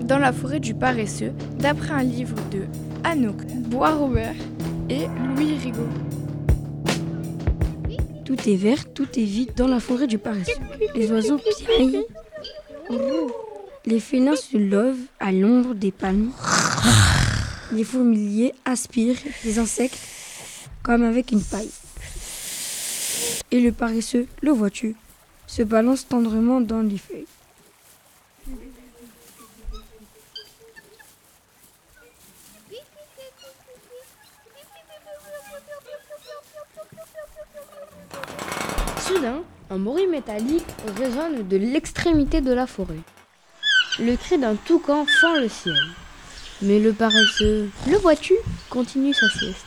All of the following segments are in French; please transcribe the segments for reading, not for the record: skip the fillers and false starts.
dans la forêt du paresseux, d'après un livre de Anouk Bois-Robert et Louis Rigaud. Tout est vert, tout est vide dans la forêt du paresseux. Les oiseaux piaillent. Les félins se lovent à l'ombre des palmes. Les fourmiliers aspirent les insectes comme avec une paille. Et le paresseux, le vois-tu, se balance tendrement dans les feuilles. Soudain, un bruit métallique résonne de l'extrémité de la forêt. Le cri d'un toucan fend le ciel. Mais le paresseux, le vois-tu, continue sa sieste.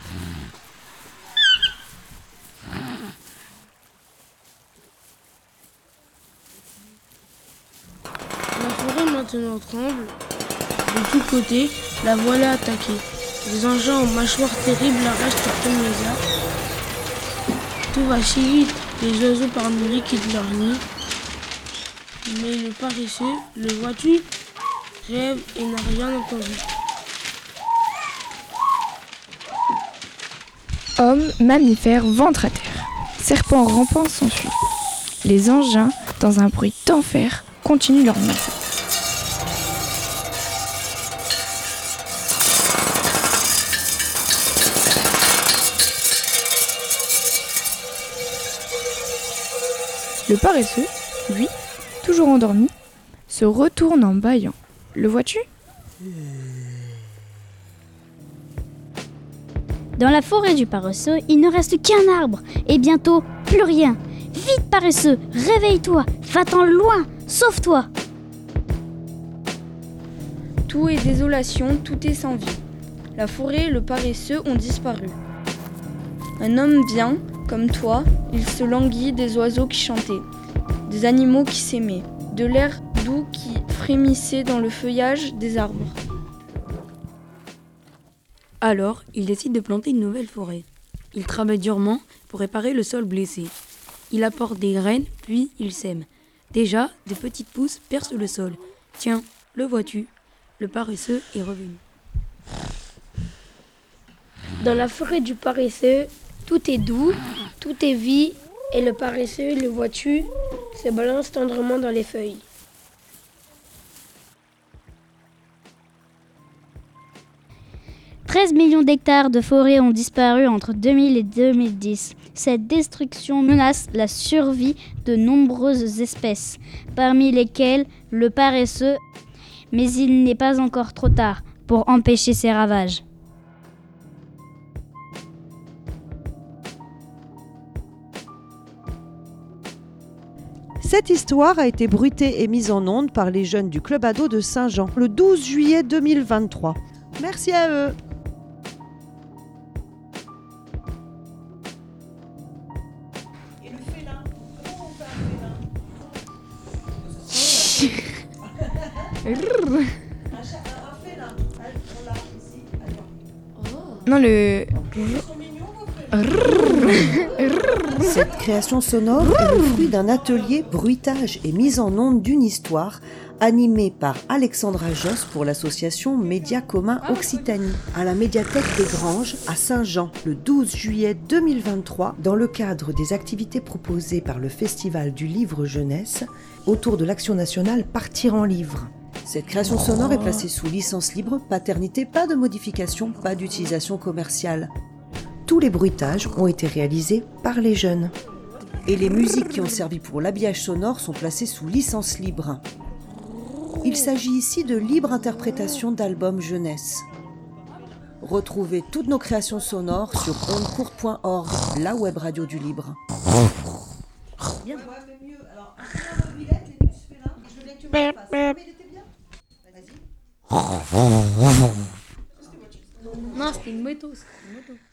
La forêt maintenant tremble. De tous côtés, la voilà attaquée. Les engins aux mâchoires terribles arrachent comme les arbres. Tout va si vite, les oiseaux par milliers quittent leur nid. Mais le paresseux, le vois-tu, rêve et n'a rien entendu. Hommes, mammifères, ventre à terre. Serpents rampants s'enfuient. Les engins, dans un bruit d'enfer, continuent leur montée. Le paresseux, lui, toujours endormi, se retourne en bâillant. Le vois-tu ? Dans la forêt du paresseux, il ne reste qu'un arbre et bientôt plus rien. Vite paresseux, réveille-toi, va-t'en loin, sauve-toi. Tout est désolation, tout est sans vie. La forêt et le paresseux ont disparu. Un homme bien, comme toi, il se languit des oiseaux qui chantaient, des animaux qui s'aimaient, de l'air doux qui frémissait dans le feuillage des arbres. Alors, il décide de planter une nouvelle forêt. Il travaille durement pour réparer le sol blessé. Il apporte des graines, puis il sème. Déjà, des petites pousses percent le sol. Tiens, le vois-tu ? Le paresseux est revenu. Dans la forêt du paresseux, tout est doux, tout est vie, et le paresseux, le vois-tu, se balance tendrement dans les feuilles. « 13 millions d'hectares de forêts ont disparu entre 2000 et 2010. Cette destruction menace la survie de nombreuses espèces, parmi lesquelles le paresseux. Mais il n'est pas encore trop tard pour empêcher ces ravages. Cette histoire a été bruitée et mise en onde par les jeunes du Club Ado de Saint-Jean le 12 juillet 2023. Merci à eux. Et le félin, comment on fait un félin? Un félin, on l'a ici. Non, le... Ils sont mignons, vos félins. Cette création sonore est le fruit d'un atelier bruitage et mise en onde d'une histoire animée par Alexandra Josse pour l'association Médias Communs Occitanie, à la médiathèque des Granges à Saint-Jean, le 12 juillet 2023, dans le cadre des activités proposées par le Festival du Livre Jeunesse, autour de l'action nationale Partir en livre. Cette création sonore est placée sous licence libre, paternité, pas de modification, pas d'utilisation commerciale. Tous les bruitages ont été réalisés par les jeunes. Et les musiques qui ont servi pour l'habillage sonore sont placées sous licence libre. Il s'agit ici de libre interprétation d'albums jeunesse. Retrouvez toutes nos créations sonores sur ondecourte.org, la web radio du libre. Non, c'était une moto.